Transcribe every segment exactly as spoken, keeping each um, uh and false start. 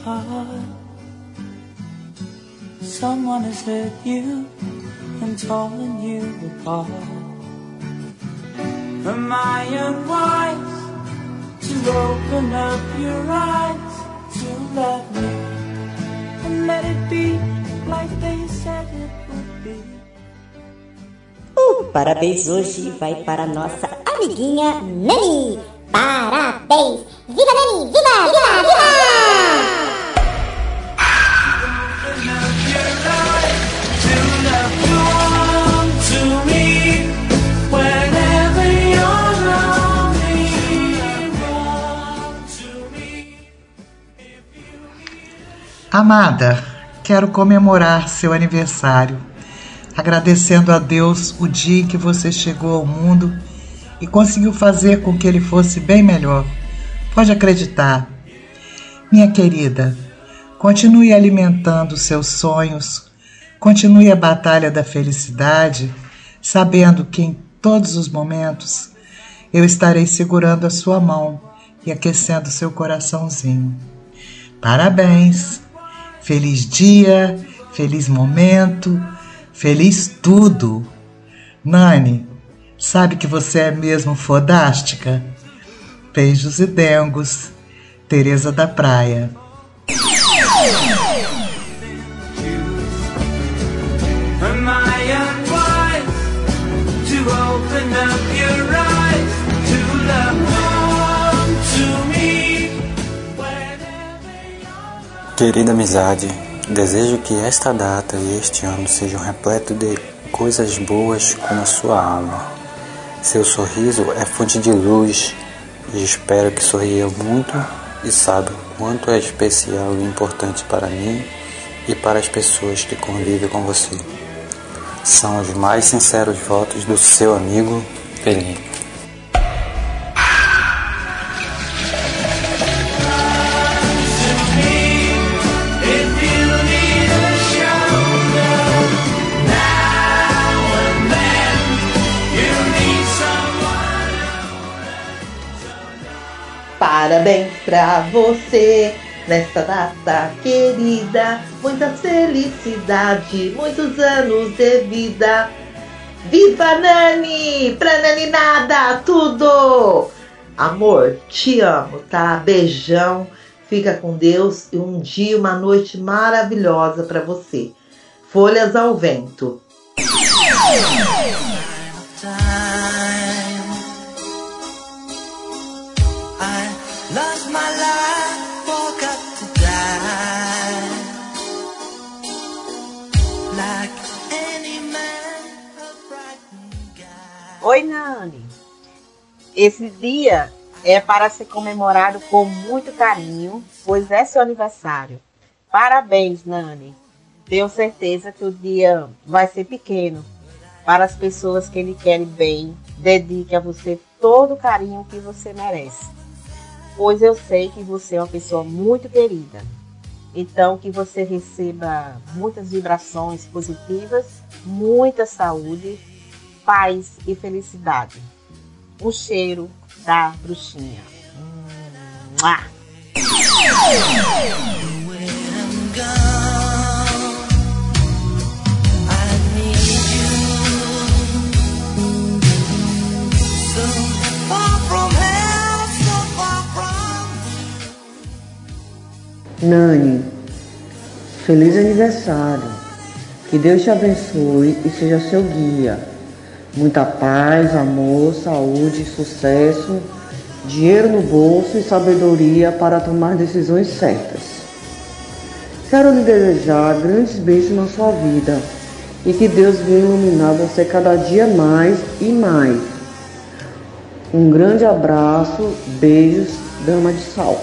heart. Someone has hurt you and torn you apart. Am I unwise to open up your eyes to love me and let it be like they said it would be? O parabéns hoje vai para nossa amiguinha Nani. Parabéns! Viva Nani! Viva! Viva! Viva! Amada, quero comemorar seu aniversário, agradecendo a Deus o dia em que você chegou ao mundo e conseguiu fazer com que ele fosse bem melhor. Pode acreditar. Minha querida, continue alimentando seus sonhos, continue a batalha da felicidade, sabendo que em todos os momentos eu estarei segurando a sua mão e aquecendo seu coraçãozinho. Parabéns! Feliz dia, feliz momento, feliz tudo. Nani, sabe que você é mesmo fodástica? Beijos e dengos. Tereza da Praia. Querida amizade, desejo que esta data e este ano sejam repletos de coisas boas como a sua alma. Seu sorriso é fonte de luz e espero que sorria muito e saiba o quanto é especial e importante para mim e para as pessoas que convivem com você. São os mais sinceros votos do seu amigo Felipe. Parabéns pra você nesta data querida, muita felicidade, muitos anos de vida. Viva Nani! Pra Nani nada, tudo! Amor, te amo, tá? Beijão, fica com Deus e um dia, uma noite maravilhosa pra você. Folhas ao vento. Oi, Nani. Esse dia é para ser comemorado com muito carinho, pois é seu aniversário. Parabéns, Nani. Tenho certeza que o dia vai ser pequeno. Para as pessoas que lhe querem bem, dedique a você todo o carinho que você merece. Pois eu sei que você é uma pessoa muito querida. Então, que você receba muitas vibrações positivas, muita saúde, paz e felicidade. Um cheiro da bruxinha. Mua! Nani, feliz aniversário. Que Deus te abençoe e seja seu guia. Muita paz, amor, saúde, sucesso, dinheiro no bolso e sabedoria para tomar decisões certas. Quero lhe desejar grandes bênçãos na sua vida e que Deus venha iluminar você cada dia mais e mais. Um grande abraço, beijos, dama de sal.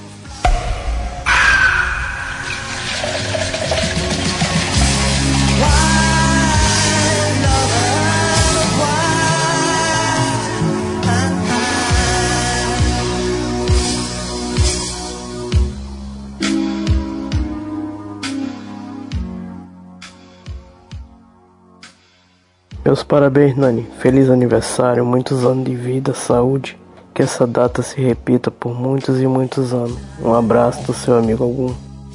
Meus parabéns, Nani. Feliz aniversário, muitos anos de vida, saúde. Que essa data se repita por muitos e muitos anos. Um abraço do seu amigo Algum.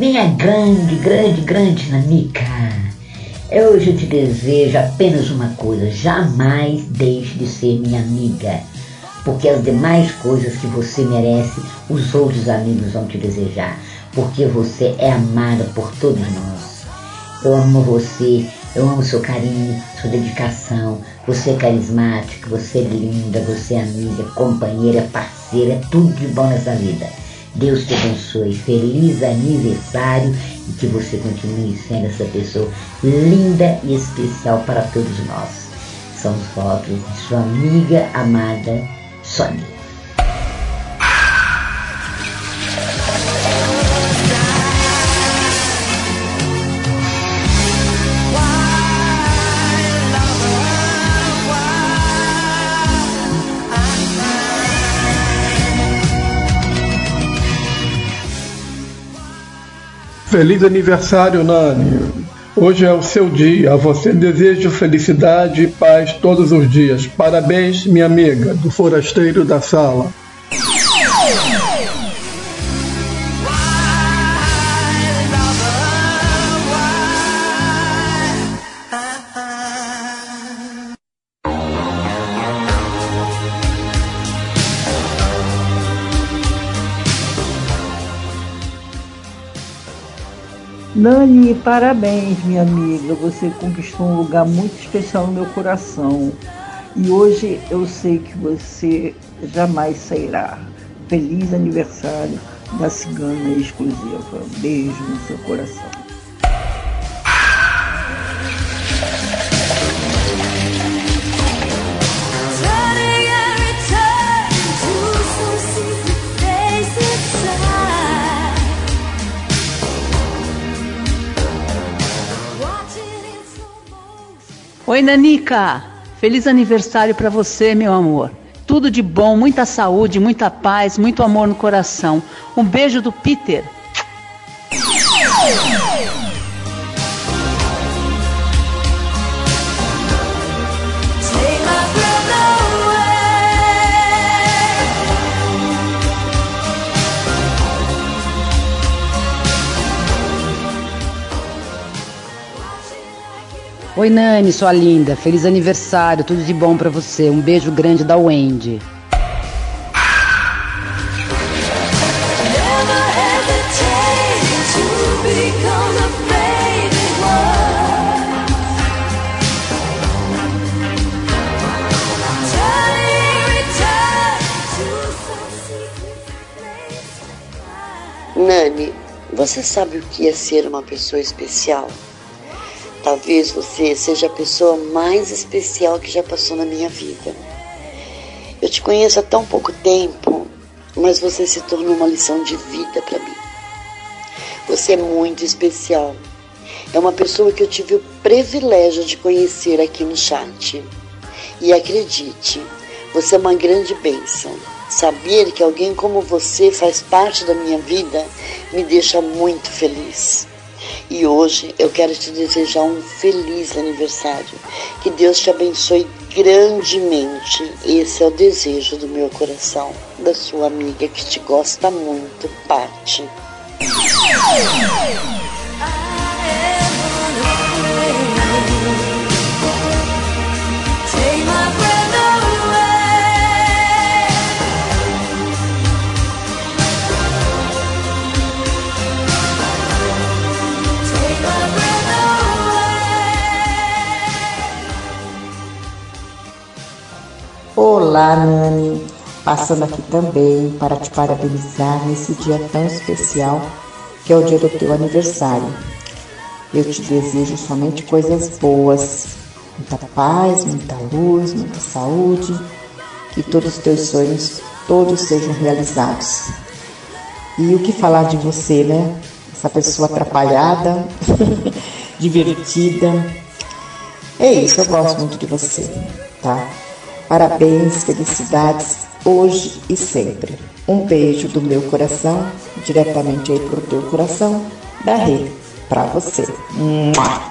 Minha grande, grande, grande Nanica, hoje eu te desejo apenas uma coisa: jamais deixe de ser minha amiga, porque as demais coisas que você merece, os outros amigos vão te desejar, porque você é amada por todos nós. Eu amo você, eu amo seu carinho, sua dedicação, você é carismática, você é linda, você é amiga, companheira, parceira, é tudo de bom nessa vida. Deus te abençoe, feliz aniversário e que você continue sendo essa pessoa linda e especial para todos nós. São fotos de sua amiga amada Sônia. Feliz aniversário, Nani. Hoje é o seu dia. A você desejo felicidade e paz todos os dias. Parabéns, minha amiga, do forasteiro da sala. Nani, parabéns, minha amiga. Você conquistou um lugar muito especial no meu coração. E hoje eu sei que você jamais sairá. Feliz aniversário da Cigana Exclusiva. Beijo no seu coração. Oi, Nanica, feliz aniversário para você, meu amor. Tudo de bom, muita saúde, muita paz, muito amor no coração. Um beijo do Peter. Oi, Nani, sua linda. Feliz aniversário, tudo de bom pra você. Um beijo grande da Wendy. Nani, você sabe o que é ser uma pessoa especial? Talvez você seja a pessoa mais especial que já passou na minha vida. Eu te conheço há tão pouco tempo, mas você se tornou uma lição de vida para mim. Você é muito especial. É uma pessoa que eu tive o privilégio de conhecer aqui no chat. E acredite, você é uma grande bênção. Saber que alguém como você faz parte da minha vida me deixa muito feliz. E hoje eu quero te desejar um feliz aniversário. Que Deus te abençoe grandemente. Esse é o desejo do meu coração, da sua amiga que te gosta muito, Paty. Olá, Nani, passando aqui também para te parabenizar nesse dia tão especial que é o dia do teu aniversário. Eu te desejo somente coisas boas, muita paz, muita luz, muita saúde, que todos os teus sonhos todos sejam realizados. E o que falar de você, né? Essa pessoa atrapalhada, divertida. É isso, eu gosto muito de você, tá? Parabéns, felicidades, hoje e sempre. Um beijo do meu coração, diretamente aí pro teu coração, da Rê, pra você. Mua!